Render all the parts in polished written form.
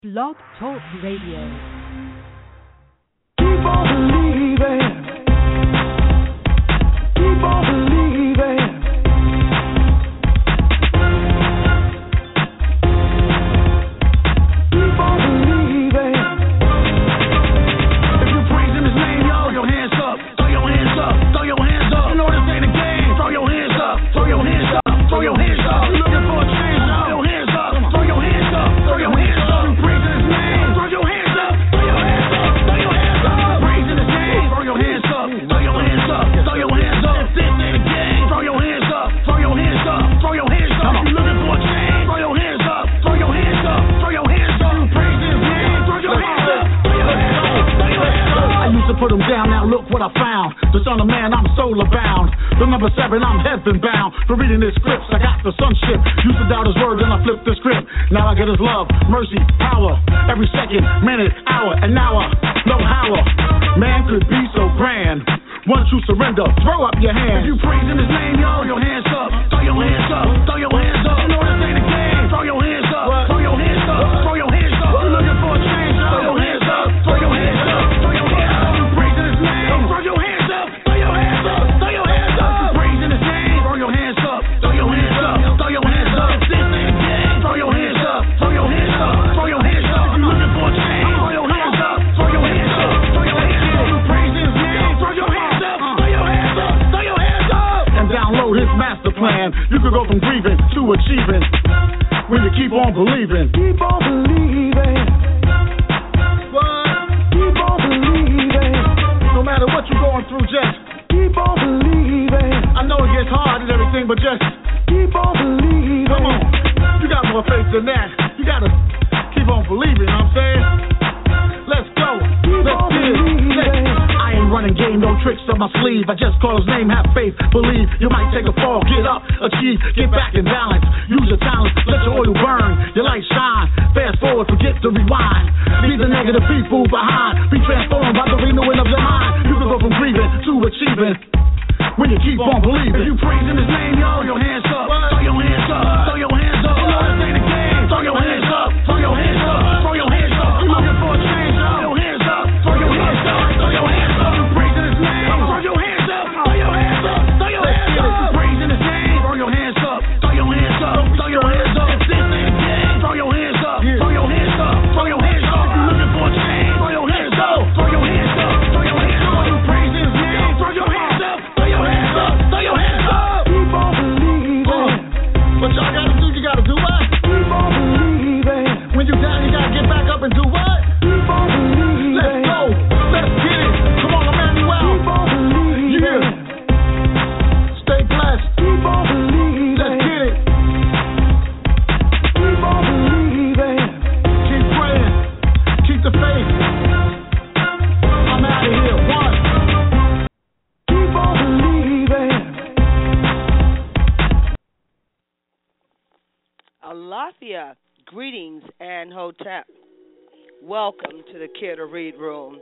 Blog Talk Radio. Keep on believing. Keep on believing. Keep on believing. If you're praising His name, yo, your hands up. Throw your hands up. Throw your hands up. You know this ain't a game. Throw your hands up. Throw your hands up. Throw your hands up. You looking for a change? Throw your hands up. Throw your hands up. Throw your hands up. You praising His name. Throw your hands up. Throw your hands up. Throw your hands up. Praising His name. Throw your hands up. Throw your hands up. Throw your hands up. If this ain't a game, throw your hands up. Throw your hands up. Throw your hands up. You looking for a change? Throw your hands up. Throw your hands up. Throw your hands up. You praising His name. Throw your hands up. Throw your hands up. Throw your hands up. I used to put them down. Now look what I found. The Son of Man, I'm soul bound. The number 7, I'm heaven bound. For reading His scripts, I got the sonship. Used to doubt His word, then I flipped the script. Now I get His love, mercy, power. Every second, minute, hour, and now I know how a man could be so grand. Once you surrender, throw up your hands. If you praising His name, yo, your hands up. Throw your hands up. Throw your hands up. You know this ain't a game. Throw your hands up. Throw your hands up. Throw your hands up. You looking for a change? Throw your hands up. Throw your hands up. Throw your hands up. You praising His name. Throw your hands up. Throw your hands up. Throw your hands up. You praising His name. Throw your hands up. Throw your hands up. Throw your hands up. If this ain't a game, throw your hands up. Throw your hands up. Throw your hands up. You looking for a change? Throw your hands up. Throw your hands up. Throw your hands up. You praising His name. Throw your hands up. Throw your hands up. Throw your hands up. And download His master plan. You could go from grieving to achieving when you keep on believing. Keep on believing. What? Keep on believing. No matter what you're going through, just keep on believing. I know it gets hard and everything, but just keep on believing. Come on, you got more faith than that. You gotta keep on believing. You know what I'm saying? Let's go. Let's get it. I ain't running game, no tricks up my sleeve. I just call His name, have faith, believe. You might take a fall, get up, achieve, get back in balance. Use your talents, let your oil burn, your light shine. Fast forward, forget to rewind. Leave the negative people behind. Be transformed by the renewing of your mind. You can go from grieving to achieving when you keep on believing. If you praising His name, yo, your hands up. Throw your hands up. Throw your hands up. You know this ain't a game. Throw your hands up. Throw your hands up. Throw your hands up. You looking for a change? Throw your hands up. Throw your hands up. Throw your hands up. You praising His name. Throw your hands up. Throw your hands up. Throw your hands up. You praising His name. Throw your hands up. Throw your hands up. Throw your hands up. If this ain't a game, throw your hands up. Throw your hands up. Throw your hands up. You looking for a change? Throw your hands up. Throw your hands up. Throw your hands up. You praising His name. Throw your hands up. Throw your hands up. Throw your hands up. Keep on believing. What y'all gotta do? You gotta do what? Keep on believing. When you down, you gotta get back up and do what? Keep on believing. Let's go. Let's get it. Come on, Emmanuel. Keep on believing. Yeah. Stay blessed. Keep on believing. Let's get it. Keep on believing. Keep praying. Keep the faith. I'm out of here. One. Keep on believing. Alafia, greetings and hotep. Welcome to the Care to Read Room.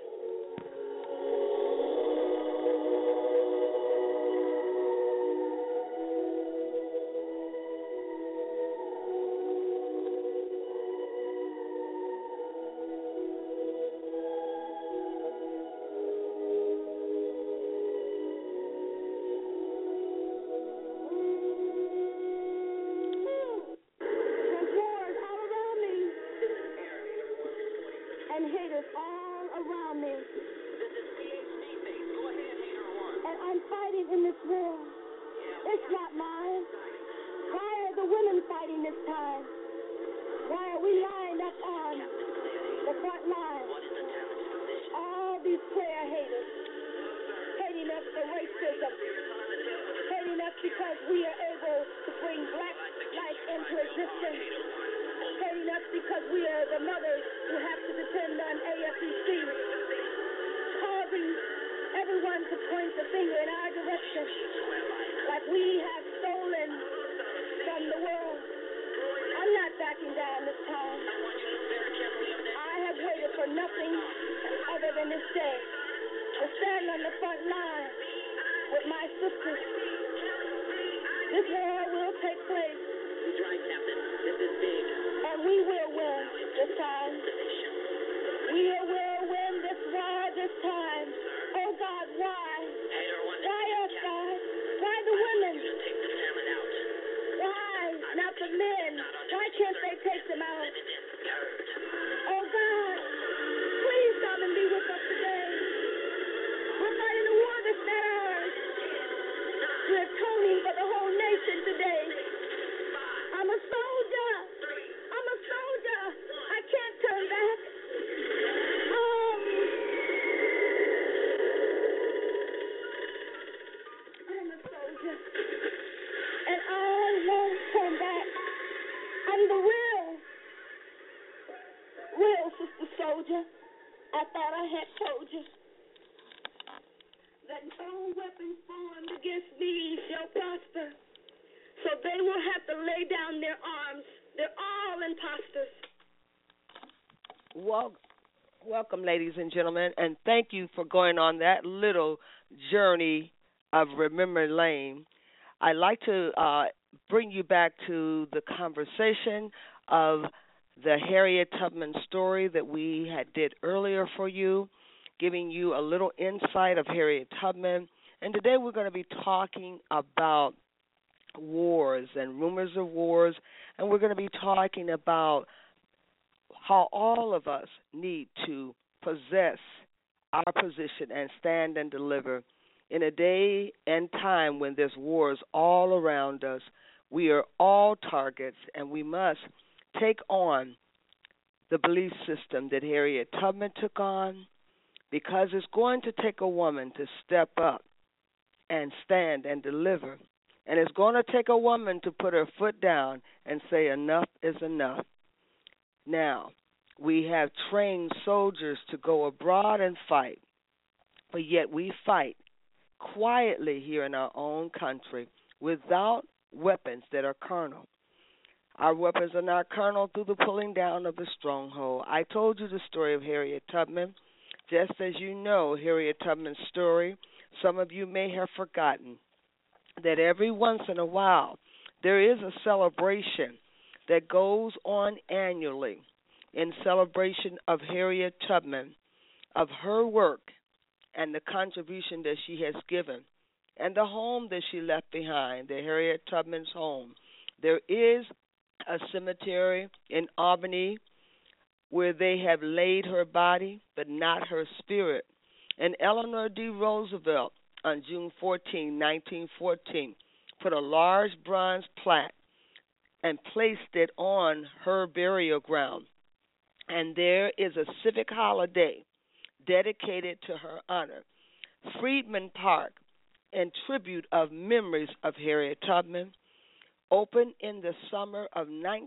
There's wars all around me and haters all around me. And I'm fighting in this war. It's not mine. Why are the women fighting this time? Why are we lined up on the front line? All these prayer haters hating us for racism, hating us because we are able to bring black life into existence, hating us because we are the mothers who have to depend on AFEC, causing everyone to point the finger in our direction like we have stolen from the world. I'm not backing down this time. I have waited for nothing other than this day to stand on the front line with my sisters. This war will take place And we will win this time. We will win this war this time. Oh God, why? Why us, God? Why the women? Why not the men? Why can't they take them out? Oh God, please come and be with us today. We're fighting a war that's not ours. We're atoning for the whole nation today. I'm a soldier. I'm a soldier. I can't turn back. I'm a soldier. And I won't turn back. I'm the real sister soldier. I thought I had told you that no weapons formed against me shall prosper. So they will have to lay down their arms. They're all imposters. Welcome, ladies and gentlemen, and thank you for going on that little journey of Remember Lane. I'd like to bring you back to the conversation of the Harriet Tubman story that we did earlier for you, giving you a little insight of Harriet Tubman. And today we're going to be talking about wars and rumors of wars, and we're going to be talking about how all of us need to possess our position and stand and deliver. In a day and time when there's wars all around us, we are all targets, and we must take on the belief system that Harriet Tubman took on, because it's going to take a woman to step up and stand and deliver. And it's going to take a woman to put her foot down and say enough is enough. Now, we have trained soldiers to go abroad and fight, but yet we fight quietly here in our own country without weapons that are carnal. Our weapons are not carnal through the pulling down of the stronghold. I told you the story of Harriet Tubman. Just as you know Harriet Tubman's story, some of you may have forgotten that every once in a while there is a celebration that goes on annually in celebration of Harriet Tubman, of her work and the contribution that she has given, and the home that she left behind, the Harriet Tubman's home. There is a cemetery in Albany where they have laid her body, but not her spirit. And Eleanor D. Roosevelt, on June 14, 1914, put a large bronze plaque and placed it on her burial ground. And there is a civic holiday dedicated to her honor, Freedman Park, in tribute of memories of Harriet Tubman, opened in the summer of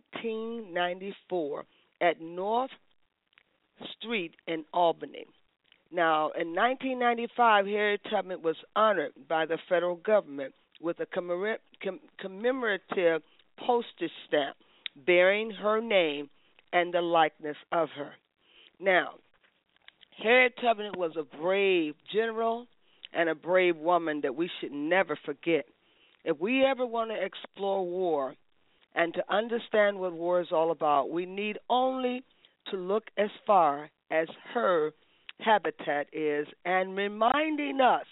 1994 at North Street in Albany. Now, in 1995, Harriet Tubman was honored by the federal government with a commemorative postage stamp bearing her name and the likeness of her. Now, Harriet Tubman was a brave general and a brave woman that we should never forget. If we ever want to explore war and to understand what war is all about, we need only to look as far as her habitat is, and reminding us,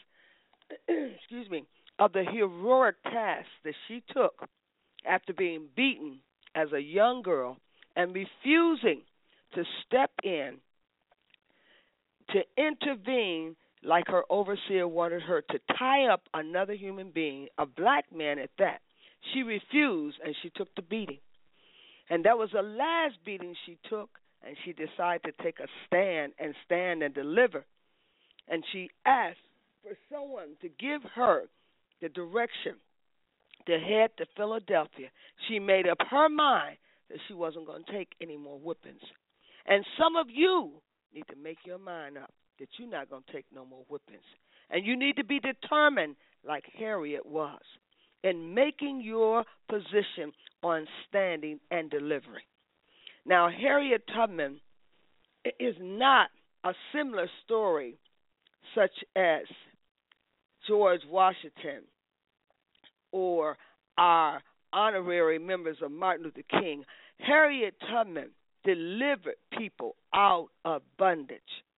of the heroic task that she took after being beaten as a young girl and refusing to step in to intervene like her overseer wanted her to tie up another human being, a black man at that. She refused, and she took the beating. And that was the last beating she took, and she decided to take a stand and deliver. And she asked for someone to give her the direction to head to Philadelphia. She made up her mind that she wasn't going to take any more whippings. And some of you need to make your mind up that you're not going to take no more whippings. And you need to be determined like Harriet was in making your position on standing and delivering. Now, Harriet Tubman is not a similar story such as George Washington or our honorary members of Martin Luther King, Harriet Tubman delivered people out of bondage,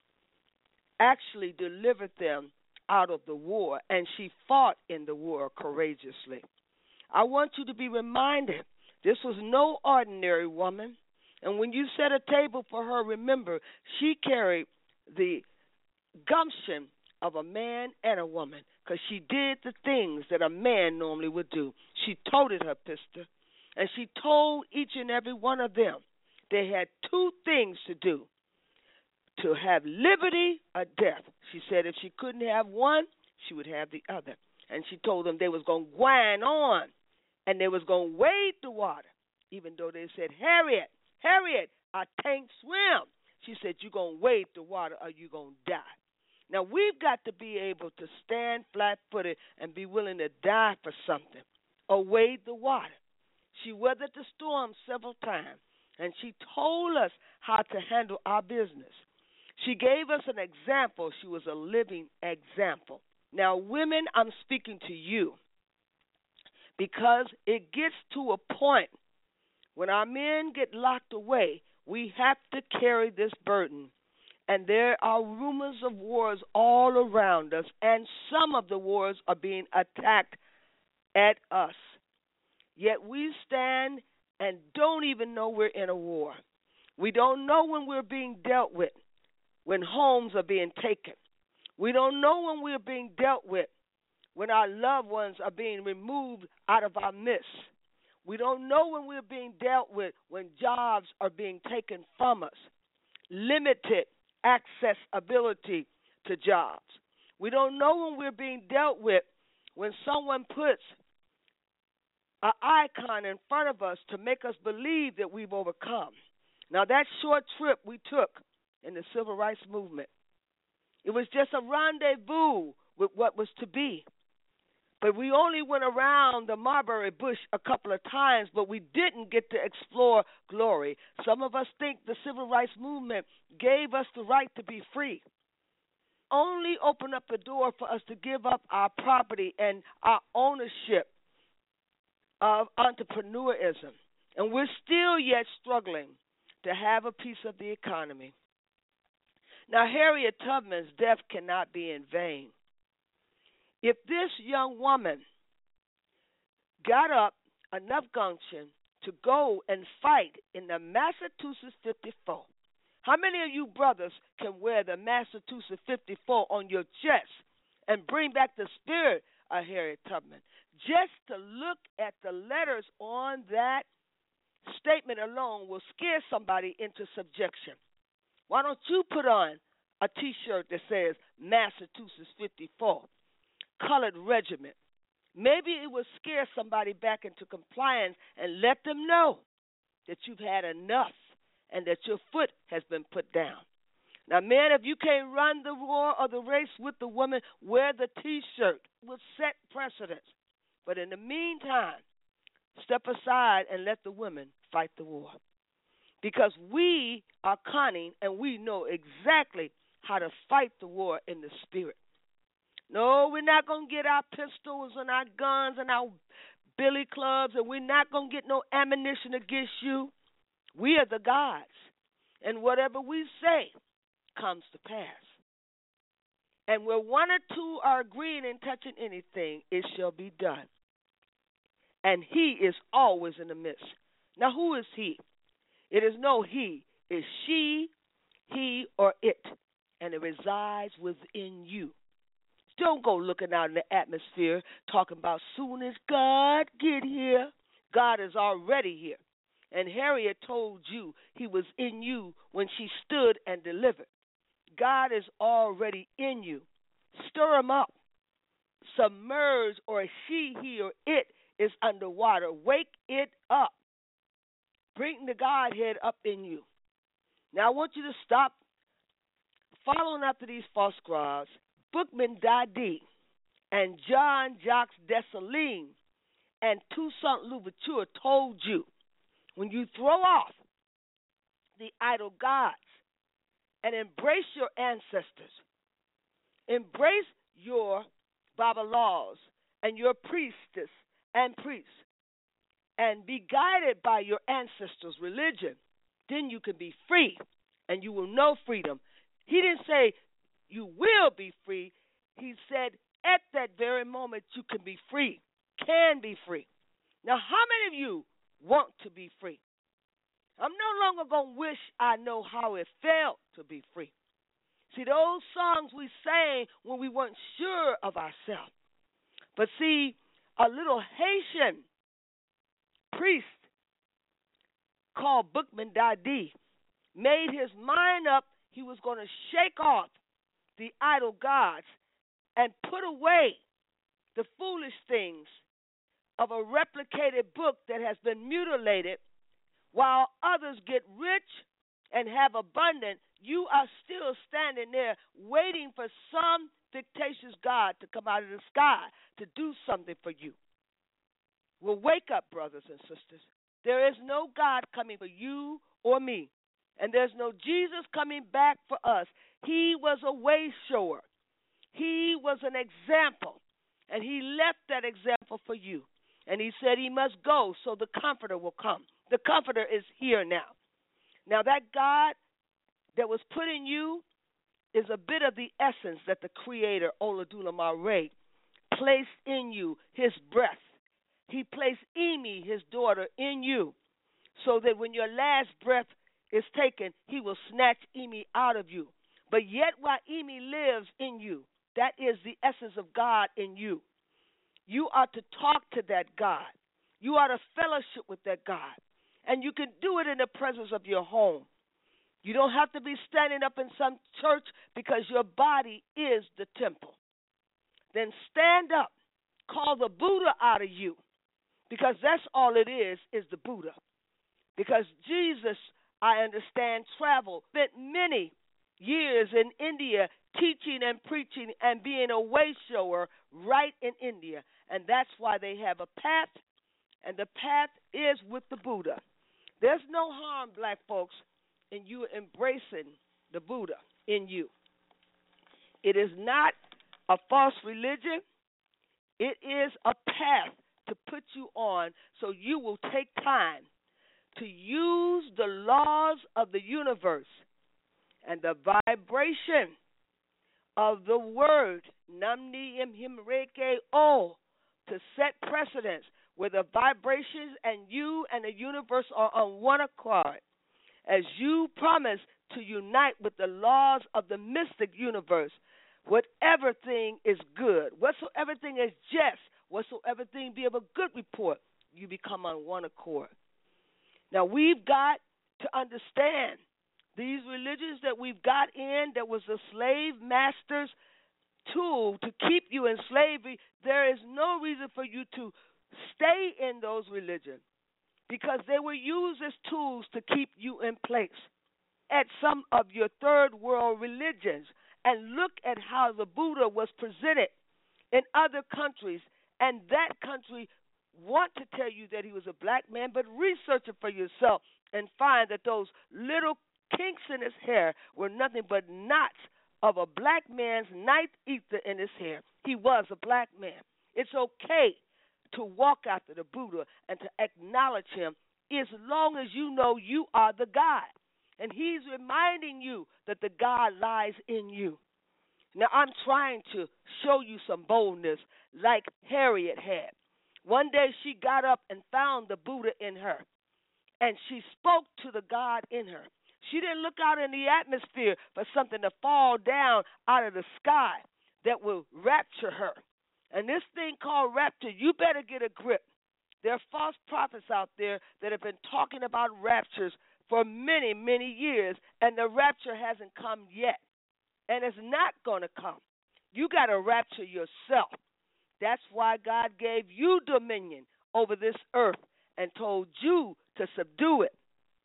actually delivered them out of the war, and she fought in the war courageously. I want you to be reminded this was no ordinary woman. And when you set a table for her, remember, she carried the gumption of a man and a woman because she did the things that a man normally would do. She toted her pistol, and she told each and every one of them they had two things to do: to have liberty or death. She said if she couldn't have one, she would have the other. And she told them they was going to grind on, and they was going to wade the water, even though they said, Harriet, I can't swim. She said, you're going to wade the water or you're going to die. Now, we've got to be able to stand flat-footed and be willing to die for something or wade the water. She weathered the storm several times, and she told us how to handle our business. She gave us an example. She was a living example. Now, women, I'm speaking to you because it gets to a point when our men get locked away, we have to carry this burden. And there are rumors of wars all around us, and some of the wars are being attacked at us. Yet we stand and don't even know we're in a war. We don't know when we're being dealt with, when homes are being taken. We don't know when we're being dealt with, when our loved ones are being removed out of our midst. We don't know when we're being dealt with, when jobs are being taken from us. Limited accessibility to jobs. We don't know when we're being dealt with, when someone puts an icon in front of us to make us believe that we've overcome. Now, that short trip we took in the civil rights movement, it was just a rendezvous with what was to be. But we only went around the Marbury Bush a couple of times, but we didn't get to explore glory. Some of us think the civil rights movement gave us the right to be free. Only opened up the door for us to give up our property and our ownership of entrepreneurism. And we're still yet struggling to have a piece of the economy. Now, Harriet Tubman's death cannot be in vain. If this young woman got up enough gumption to go and fight in the Massachusetts 54, how many of you brothers can wear the Massachusetts 54 on your chest and bring back the spirit of Harriet Tubman? Just to look at the letters on that statement alone will scare somebody into subjection. Why don't you put on a T-shirt that says Massachusetts 54? Colored regiment. Maybe it will scare somebody back into compliance and let them know that you've had enough and that your foot has been put down. Now, men, if you can't run the war or the race with the woman, wear the T-shirt. It will set precedence. But in the meantime, step aside and let the women fight the war. Because we are cunning and we know exactly how to fight the war in the spirit. No, we're not going to get our pistols and our guns and our billy clubs, and we're not going to get no ammunition against you. We are the gods, and whatever we say comes to pass. And where one or two are agreeing and touching anything, it shall be done. And he is always in the midst. Now, who is he? It is no he. It's she, he, or it, and it resides within you. Don't go looking out in the atmosphere talking about soon as God get here. God is already here. And Harriet told you he was in you when she stood and delivered. God is already in you. Stir him up. Submerge, or she, he, or it is underwater. Wake it up. Bring the Godhead up in you. Now I want you to stop following after these false scribes. Bookman Dadi and John Jacques Dessalines and Toussaint Louverture told you, when you throw off the idol gods and embrace your ancestors, embrace your Babalaws and your priestess and priests, and be guided by your ancestors' religion, then you can be free and you will know freedom. He didn't say you will be free. He said at that very moment you can be free, can be free. Now, how many of you want to be free? I'm no longer going to wish I know how it felt to be free. See, those songs we sang when we weren't sure of ourselves. But see, a little Haitian priest called Bookman Dadi made his mind up he was going to shake off the idol gods and put away the foolish things of a replicated book that has been mutilated. While others get rich and have abundance, you are still standing there waiting for some fictitious God to come out of the sky to do something for you. Well, wake up, brothers and sisters. There is no God coming for you or me, and there's no Jesus coming back for us. He was a way shower. He was an example, and he left that example for you. And he said he must go so the Comforter will come. The Comforter is here now. Now that God that was put in you is a bit of the essence that the Creator, Olodumare Ray, placed in you, his breath. He placed Emi, his daughter, in you, so that when your last breath is taken, he will snatch Emi out of you. But yet while Emi lives in you, that is the essence of God in you. You are to talk to that God. You are to fellowship with that God. And you can do it in the presence of your home. You don't have to be standing up in some church because your body is the temple. Then stand up. Call the Buddha out of you, because that's all it is the Buddha. Because Jesus, I understand, traveled, spent many years in India teaching and preaching and being a way shower right in India. And that's why they have a path, and the path is with the Buddha. There's no harm, black folks, in you embracing the Buddha in you. It is not a false religion. It is a path to put you on so you will take time to use the laws of the universe and the vibration of the word, Namni Imhimreke O, to set precedence where the vibrations and you and the universe are on one accord. As you promise to unite with the laws of the mystic universe, whatever thing is good, whatsoever thing is just, whatsoever thing be of a good report, you become on one accord. Now, we've got to understand these religions that we've got in that was the slave master's tool to keep you in slavery. There is no reason for you to stay in those religions because they were used as tools to keep you in place. At some of your third world religions, and look at how the Buddha was presented in other countries, and that country want to tell you that he was a black man, but research it for yourself and find that those little kinks in his hair were nothing but knots of a black man's ninth ether in his hair. He was a black man. It's okay to walk after the Buddha and to acknowledge him as long as you know you are the God. And he's reminding you that the God lies in you. Now, I'm trying to show you some boldness like Harriet had. One day she got up and found the Buddha in her, and she spoke to the God in her. She didn't look out in the atmosphere for something to fall down out of the sky that will rapture her. And this thing called rapture, you better get a grip. There are false prophets out there that have been talking about raptures for many, many years, and the rapture hasn't come yet. And it's not going to come. You got to rapture yourself. That's why God gave you dominion over this earth and told you to subdue it.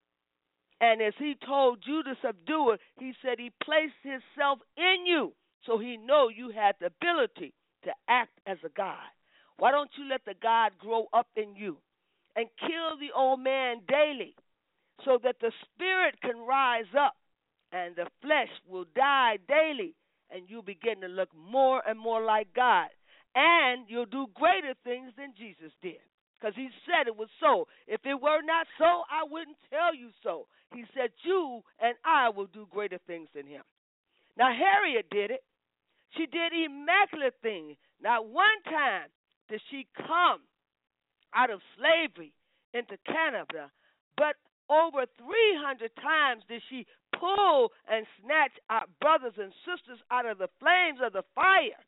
And as he told you to subdue it, he said he placed himself in you so he know you had the ability to act as a God. Why don't you let the God grow up in you and kill the old man daily so that the spirit can rise up and the flesh will die daily, and you'll begin to look more and more like God. And you'll do greater things than Jesus did. because he said it was so. If it were not so, I wouldn't tell you so. He said, you and I will do greater things than him. Now, Harriet did it. She did immaculate things. Not one time did she come out of slavery into Canada, but over 300 times did she pull and snatch our brothers and sisters out of the flames of the fire.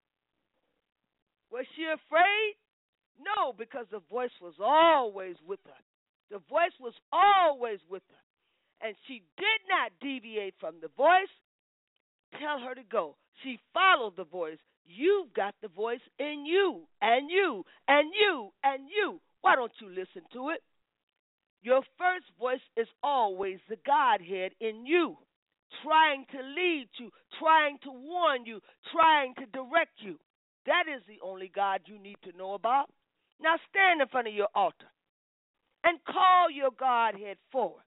Was she afraid? No, because the voice was always with her. The voice was always with her. And she did not deviate from the voice. Tell her to go. She followed the voice. You've got the voice in you, and you, and you, and you. Why don't you listen to it? Your first voice is always the Godhead in you, trying to lead you, trying to warn you, trying to direct you. That is the only God you need to know about. Now stand in front of your altar and call your Godhead forward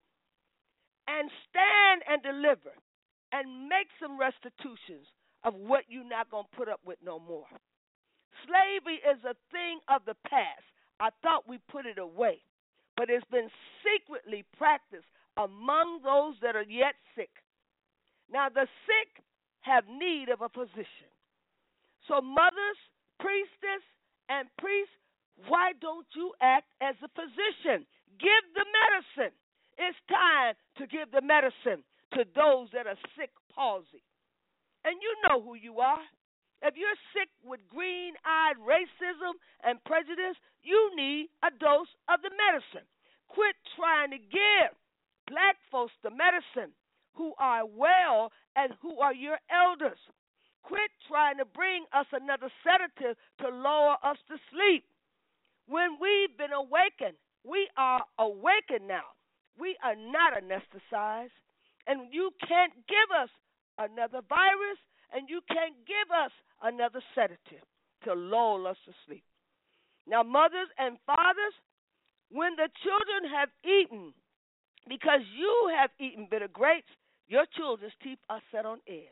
and stand and deliver and make some restitutions of what you're not going to put up with no more. Slavery is a thing of the past. I thought we put it away, but it's been secretly practiced among those that are yet sick. Now, the sick have need of a physician. So mothers, priestess, and priests, why don't you act as a physician? Give the medicine. It's time to give the medicine to those that are sick palsy. And you know who you are. If you're sick with green-eyed racism and prejudice, you need a dose of the medicine. Quit trying to give black folks the medicine who are well and who are your elders. Quit trying to bring us another sedative to lull us to sleep. When we've been awakened, we are awakened now. We are not anesthetized. And you can't give us another virus, and you can't give us another sedative to lull us to sleep. Now, mothers and fathers, when the children have eaten, because you have eaten bitter grapes, your children's teeth are set on edge.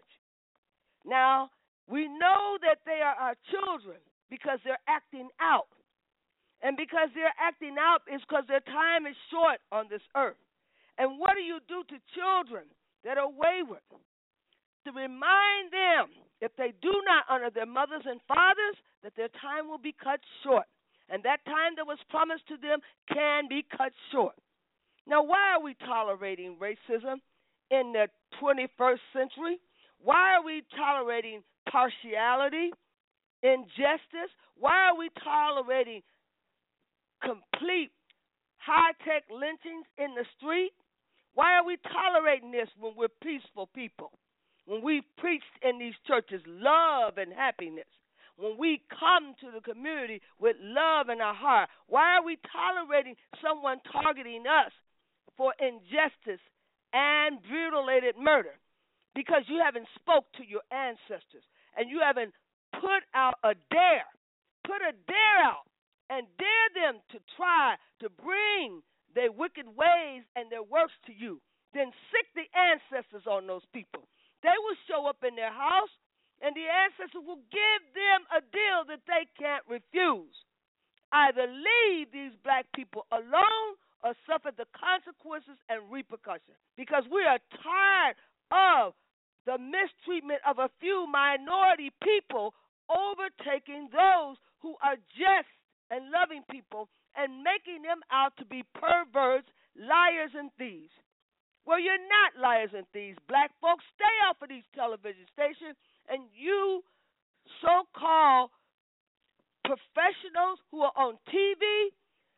Now, we know that they are our children because they're acting out. And because they're acting out is because their time is short on this earth. And what do you do to children that are wayward? To remind them, if they do not honor their mothers and fathers, that their time will be cut short. And that time that was promised to them can be cut short. Now, why are we tolerating racism in the 21st century? Why are we tolerating partiality, injustice? Why are we tolerating complete high-tech lynchings in the street? Why are we tolerating this when we're peaceful people? When we've preached in these churches love and happiness? When we come to the community with love in our heart? Why are we tolerating someone targeting us for injustice and mutilated murder? Because you haven't spoke to your ancestors and you haven't put out a dare. Put a dare out and dare them to try to bring their wicked ways and their works to you. Then sick the ancestors on those people. They will show up in their house, and the ancestors will give them a deal that they can't refuse. Either leave these black people alone or suffer the consequences and repercussions. Because we are tired of the mistreatment of a few minority people overtaking those who are just and loving people and making them out to be perverts, liars, and thieves. Well, you're not liars and thieves, black folks. Stay off of these television stations, and you so-called professionals who are on TV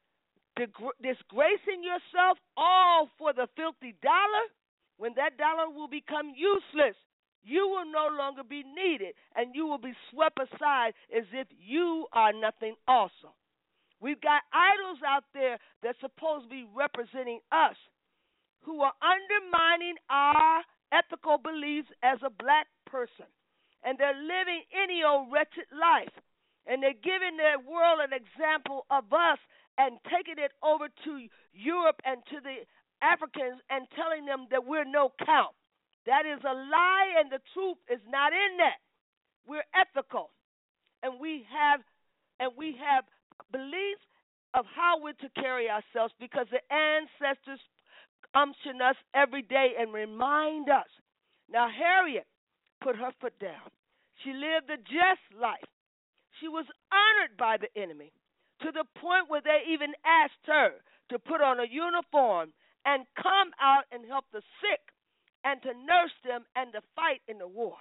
disgracing yourself all for the filthy dollar. When that dollar will become useless, you will no longer be needed, and you will be swept aside as if you are nothing also. We've got idols out there that's supposed to be representing us who are undermining our ethical beliefs as a black person. And they're living any old wretched life. And they're giving their world an example of us and taking it over to Europe and to the Africans and telling them that we're no count. That is a lie, and the truth is not in that. We're ethical, and we have beliefs of how we're to carry ourselves because the ancestors unction us every day and remind us. Now, Harriet put her foot down. She lived a just life. She was honored by the enemy to the point where they even asked her to put on a uniform and come out and help the sick and to nurse them and to fight in the war.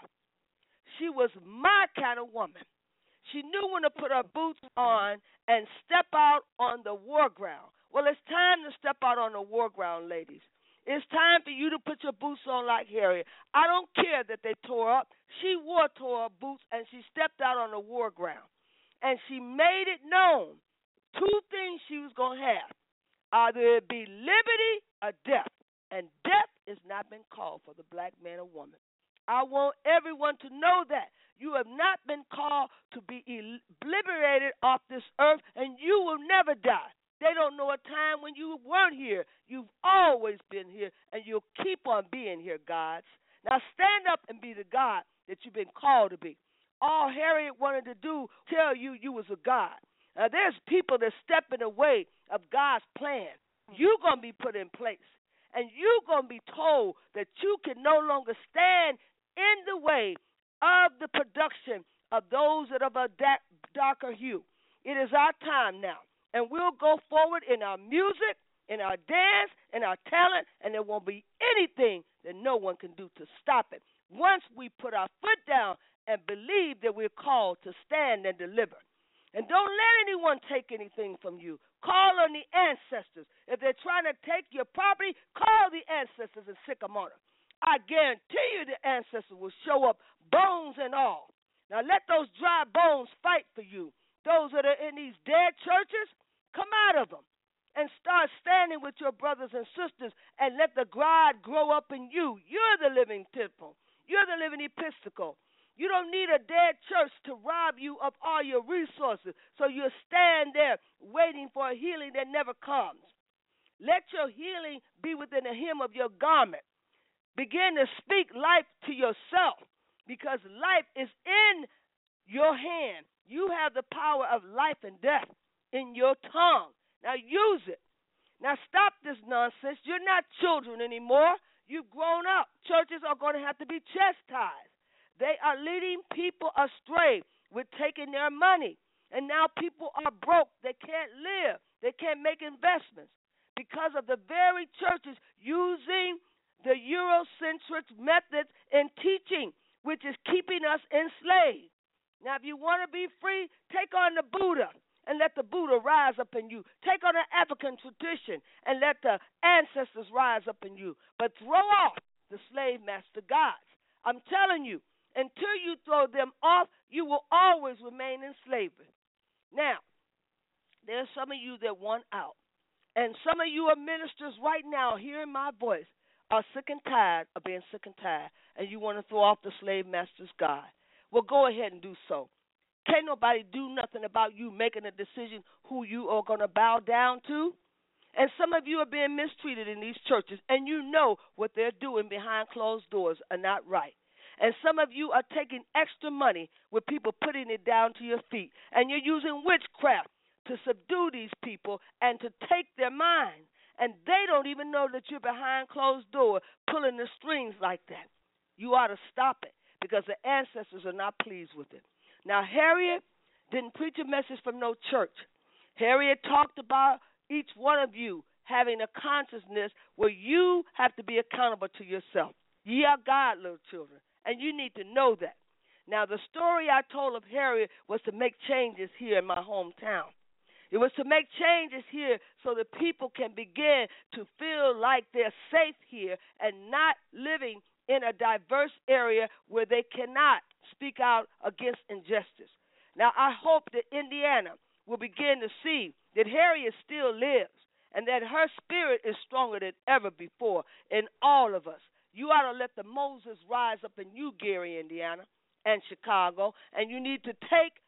She was my kind of woman. She knew when to put her boots on and step out on the war ground. Well, it's time to step out on the war ground, ladies. It's time for you to put your boots on like Harriet. I don't care that they tore up. She wore tore up boots, and she stepped out on the war ground. And she made it known two things she was going to have. Either it be liberty or death. And death has not been called for the black man or woman. I want everyone to know that. You have not been called to be liberated off this earth, and you will never die. They don't know a time when you weren't here. You've always been here, and you'll keep on being here, gods. Now stand up and be the God that you've been called to be. All Harriet wanted to do, tell you you was a God. Now there's people that step in the way of God's plan. You're going to be put in place, and you're going to be told that you can no longer stand in the way of the production of those that are of a darker hue. It is our time now. And we'll go forward in our music, in our dance, in our talent, and there won't be anything that no one can do to stop it. Once we put our foot down and believe that we're called to stand and deliver. And don't let anyone take anything from you. Call on the ancestors. If they're trying to take your property, call the ancestors and sick them on it. I guarantee you the ancestors will show up, bones and all. Now let those dry bones fight for you. Those that are in these dead churches, come out of them and start standing with your brothers and sisters and let the God grow up in you. You're the living temple. You're the living episcopal. You don't need a dead church to rob you of all your resources, so you stand there waiting for a healing that never comes. Let your healing be within the hem of your garment. Begin to speak life to yourself because life is in your hand. You have the power of life and death in your tongue. Now use it. Now stop this nonsense. You're not children anymore. You've grown up. Churches are going to have to be chastised. They are leading people astray with taking their money. And now people are broke. They can't live. They can't make investments because of the very churches using the Eurocentric methods in teaching, which is keeping us enslaved. Now, if you want to be free, take on the Buddha and let the Buddha rise up in you. Take on the African tradition and let the ancestors rise up in you. But throw off the slave master gods. I'm telling you, until you throw them off, you will always remain in slavery. Now, there's some of you that want out. And some of you are ministers right now hearing my voice are sick and tired of being sick and tired, and you want to throw off the slave master's God. Well, go ahead and do so. Can't nobody do nothing about you making a decision who you are going to bow down to. And some of you are being mistreated in these churches, and you know what they're doing behind closed doors are not right. And some of you are taking extra money with people putting it down to your feet, and you're using witchcraft to subdue these people and to take their mind. And they don't even know that you're behind closed doors pulling the strings like that. You ought to stop it because the ancestors are not pleased with it. Now, Harriet didn't preach a message from no church. Harriet talked about each one of you having a consciousness where you have to be accountable to yourself. Ye are God, little children, and you need to know that. Now, the story I told of Harriet was to make changes here in my hometown. It was to make changes here so that people can begin to feel like they're safe here and not living in a diverse area where they cannot speak out against injustice. Now, I hope that Indiana will begin to see that Harriet still lives and that her spirit is stronger than ever before in all of us. You ought to let the Moses rise up in you, Gary, Indiana, and Chicago, and you need to take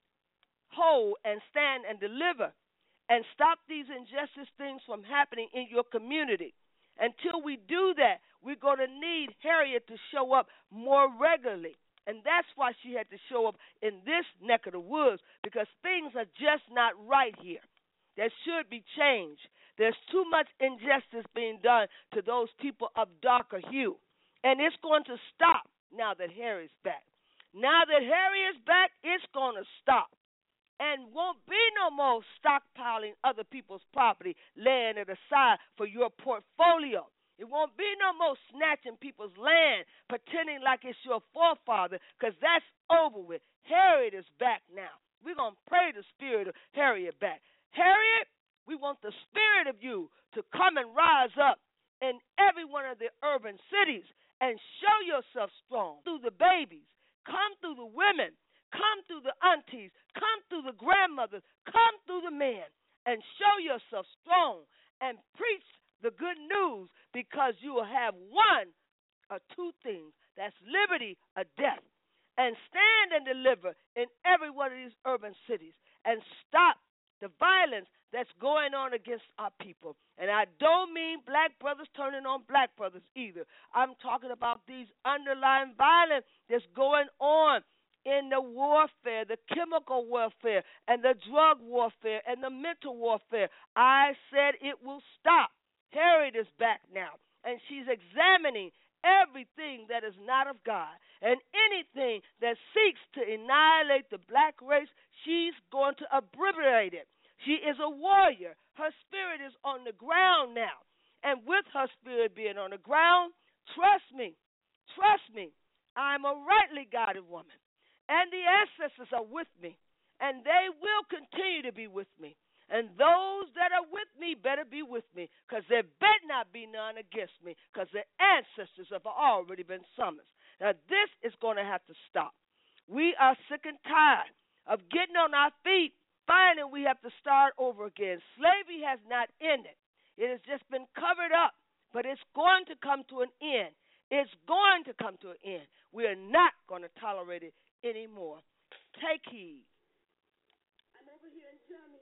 hold and stand and deliver and stop these injustice things from happening in your community. Until we do that, we're going to need Harriet to show up more regularly. And that's why she had to show up in this neck of the woods, because things are just not right here. that should be changed. There's too much injustice being done to those people of darker hue. And it's going to stop now that Harry's back. Now that Harry is back, it's going to stop. And won't be no more stockpiling other people's property, laying it aside for your portfolio. It won't be no more snatching people's land, pretending like it's your forefather, because that's over with. Harriet is back now. We're going to pray the spirit of Harriet back. Harriet, we want the spirit of you to come and rise up in every one of the urban cities and show yourself strong through the babies. Come through the women, come through the aunties, come through the grandmothers, come through the men, and show yourself strong and preach the good news, because you will have one or two things. That's liberty or death. And stand and deliver in every one of these urban cities and stop the violence that's going on against our people. And I don't mean black brothers turning on black brothers either. I'm talking about these underlying violence that's going on in the warfare, the chemical warfare, and the drug warfare, and the mental warfare. I said it will stop. Harriet is back now, and she's examining everything that is not of God, and anything that seeks to annihilate the black race, she's going to obliterate it. She is a warrior. Her spirit is on the ground now, and with her spirit being on the ground, trust me, I'm a rightly guided woman, and the ancestors are with me, and they will continue to be with me. And those that are with me better be with me, because there better not be none against me, because the ancestors have already been summoned. Now, this is going to have to stop. We are sick and tired of getting on our feet, finding we have to start over again. Slavery has not ended. It has just been covered up, but it's going to come to an end. It's going to come to an end. We are not going to tolerate it anymore. Take heed. I'm over here in Germany.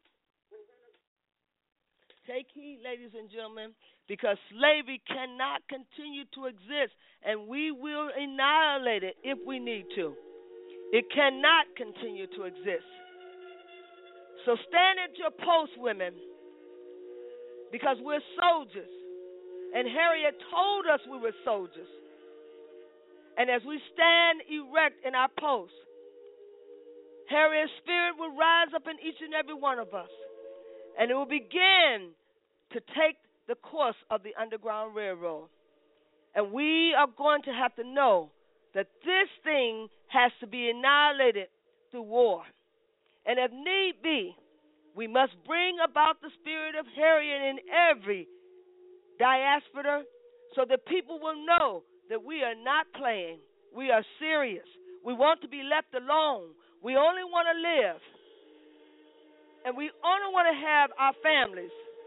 Take heed, ladies and gentlemen, because slavery cannot continue to exist, and we will annihilate it if we need to. It cannot continue to exist. So stand at your post, women, because we're soldiers. And Harriet told us we were soldiers. And as we stand erect in our posts, Harriet's spirit will rise up in each and every one of us. And it will begin to take the course of the Underground Railroad. And we are going to have to know that this thing has to be annihilated through war. And if need be, we must bring about the spirit of Harriet in every diaspora so that people will know that we are not playing. We are serious. We want to be left alone. We only want to live. And we only want to have our families.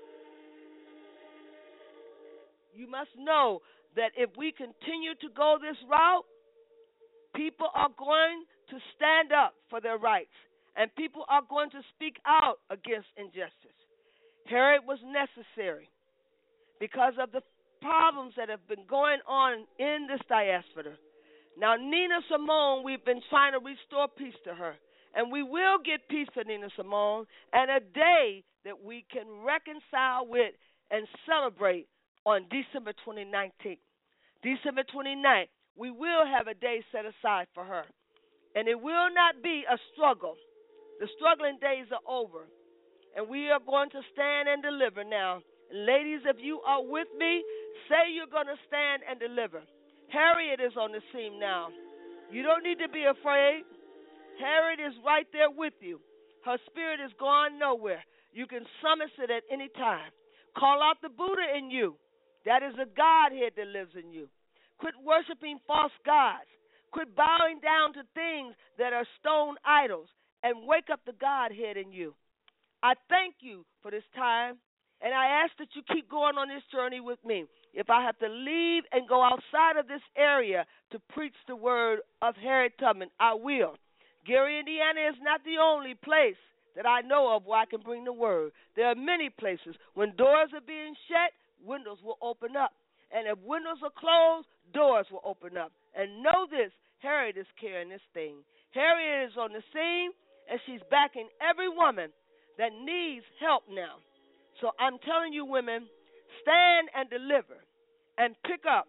You must know that if we continue to go this route, people are going to stand up for their rights, and people are going to speak out against injustice. Harriet was necessary because of the problems that have been going on in this diaspora. Now, Nina Simone, we've been trying to restore peace to her. And we will get peace for Nina Simone, and a day that we can reconcile with and celebrate on December 2019. December 29th, we will have a day set aside for her. And it will not be a struggle. The struggling days are over. And we are going to stand and deliver now. Ladies, if you are with me, say you're going to stand and deliver. Harriet is on the scene now. You don't need to be afraid. Harriet is right there with you. Her spirit is gone nowhere. You can summon it at any time. Call out the Buddha in you. That is a Godhead that lives in you. Quit worshiping false gods. Quit bowing down to things that are stone idols, and wake up the Godhead in you. I thank you for this time, and I ask that you keep going on this journey with me. If I have to leave and go outside of this area to preach the word of Harriet Tubman, I will. Gary, Indiana is not the only place that I know of where I can bring the word. There are many places. When doors are being shut, windows will open up. And if windows are closed, doors will open up. And know this, Harriet is carrying this thing. Harriet is on the scene, and she's backing every woman that needs help now. So I'm telling you, women, stand and deliver and pick up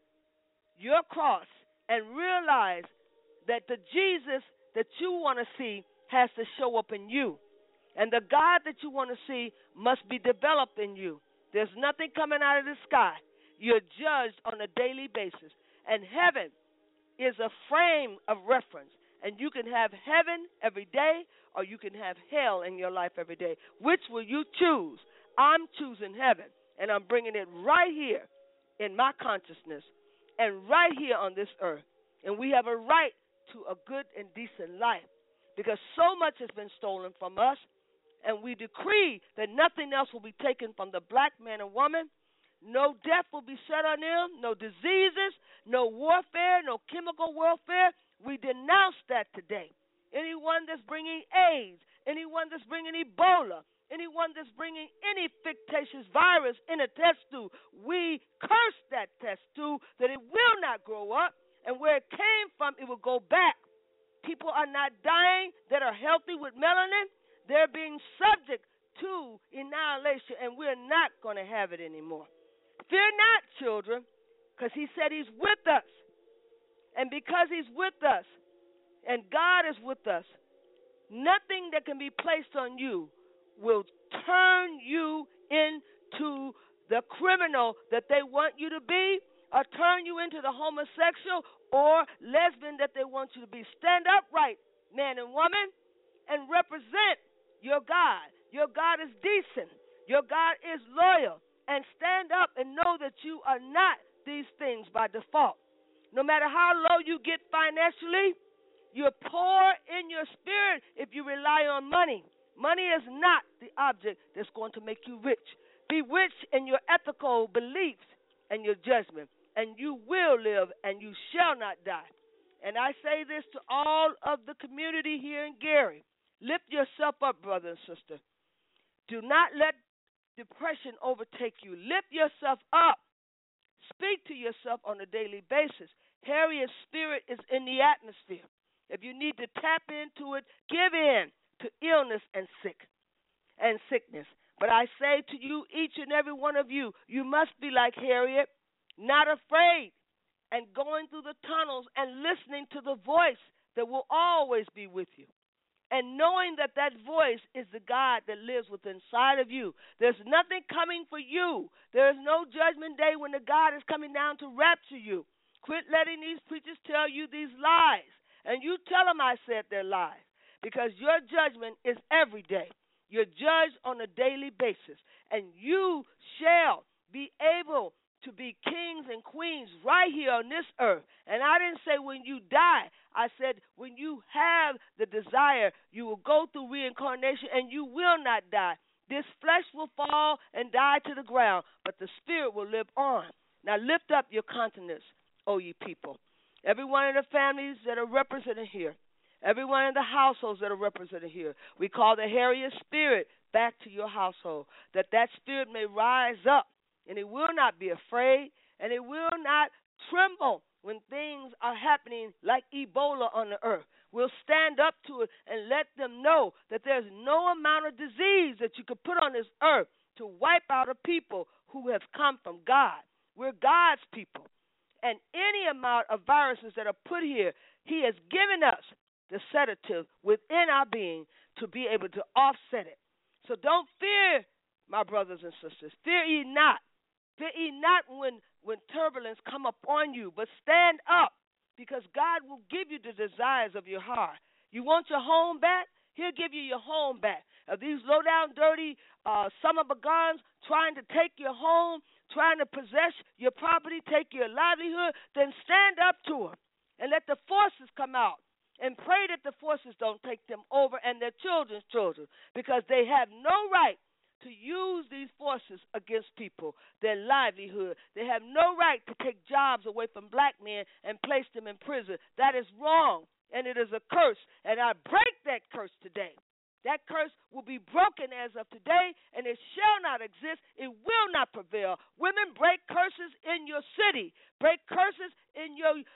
your cross and realize that the Jesus that you want to see has to show up in you. And the God that you want to see must be developed in you. There's nothing coming out of the sky. You're judged on a daily basis. And heaven is a frame of reference. And you can have heaven every day, or you can have hell in your life every day. Which will you choose? I'm choosing heaven, and I'm bringing it right here in my consciousness and right here on this earth. And we have a right to a good and decent life because so much has been stolen from us, and we decree that nothing else will be taken from the black man and woman. No death will be set on them, no diseases, no warfare, no chemical warfare. We denounce that today. Anyone that's bringing AIDS, anyone that's bringing Ebola, anyone that's bringing any fictitious virus in a test tube, we curse that test tube that it will not grow up, and where it came from, it will go back. People are not dying that are healthy with melanin. They're being subject to annihilation, and we're not going to have it anymore. Fear not, children, because he said he's with us. And because he's with us, and God is with us, nothing that can be placed on you will turn you into the criminal that they want you to be, or turn you into the homosexual or lesbian that they want you to be. Stand upright, man and woman, and represent your God. Your God is decent. Your God is loyal. And stand up and know that you are not these things by default. No matter how low you get financially, you're poor in your spirit if you rely on money. Money is not the object that's going to make you rich. Be rich in your ethical beliefs and your judgment, and you will live and you shall not die. And I say this to all of the community here in Gary. Lift yourself up, brother and sister. Do not let depression overtake you. Lift yourself up. Speak to yourself on a daily basis. Harriet's spirit is in the atmosphere. If you need to tap into it, give in to illness and sickness. But I say to you, each and every one of you, you must be like Harriet, not afraid, and going through the tunnels and listening to the voice that will always be with you. And knowing that that voice is the God that lives within inside of you. There's nothing coming for you. There is no judgment day when the God is coming down to rapture you. Quit letting these preachers tell you these lies. And you tell them I said they're lies. Because your judgment is every day. You're judged on a daily basis. And you shall be able to be kings and queens right here on this earth. And I didn't say when you die. I said when you have the desire, you will go through reincarnation and you will not die. This flesh will fall and die to the ground, but the spirit will live on. Now lift up your countenance, O ye people. Every one of the families that are represented here, every one of the households that are represented here, we call the Harriet spirit back to your household, that spirit may rise up, and it will not be afraid, and it will not tremble when things are happening like Ebola on the earth. We'll stand up to it and let them know that there's no amount of disease that you could put on this earth to wipe out a people who have come from God. We're God's people. And any amount of viruses that are put here, he has given us the sedative within our being to be able to offset it. So don't fear, my brothers and sisters. Fear ye not. Fear ye not when turbulence come upon you, but stand up, because God will give you the desires of your heart. You want your home back? He'll give you your home back. If these low-down, dirty summer begons trying to take your home, trying to possess your property, take your livelihood, then stand up to them and let the forces come out and pray that the forces don't take them over and their children's children, because they have no right to use these forces against people, their livelihood. They have no right to take jobs away from black men and place them in prison. That is wrong, and it is a curse, and I break that curse today. That curse will be broken as of today, and it shall not exist. It will not prevail. Women, break curses in your city. Break curses in your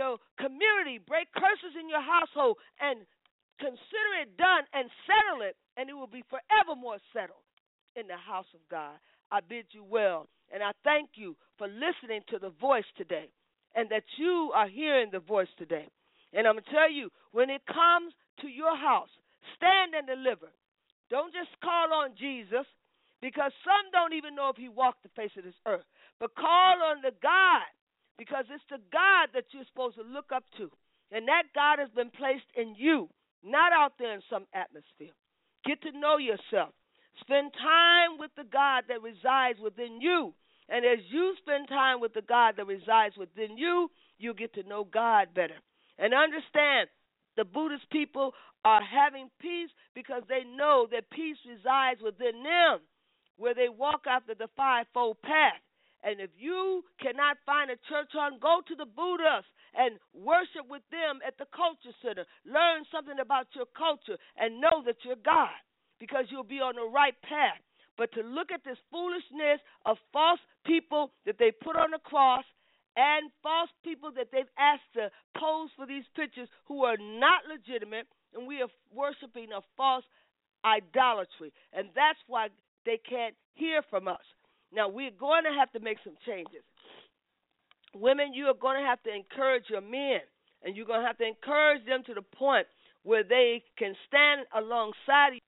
community. Break curses in your household, and consider it done and settle it and it will be forevermore settled in the house of God. I bid you well, and I thank you for listening to the voice today, and that you are hearing the voice today. And I'm going to tell you, when it comes to your house, stand and deliver. Don't just call on Jesus, because some don't even know if he walked the face of this earth. But call on the God, because it's the God that you're supposed to look up to. And that God has been placed in you, not out there in some atmosphere. Get to know yourself. Spend time with the God that resides within you. And as you spend time with the God that resides within you, you'll get to know God better. And understand, the Buddhist people are having peace because they know that peace resides within them, where they walk after the fivefold path. And if you cannot find a church home, go to the Buddhas and worship with them at the culture center. Learn something about your culture and know that you're God, because you'll be on the right path. But to look at this foolishness of false people that they put on the cross and false people that they've asked to pose for these pictures who are not legitimate, and we are worshiping a false idolatry. And that's why they can't hear from us. Now, we're going to have to make some changes. Women, you are going to have to encourage your men, and you're going to have to encourage them to the point where they can stand alongside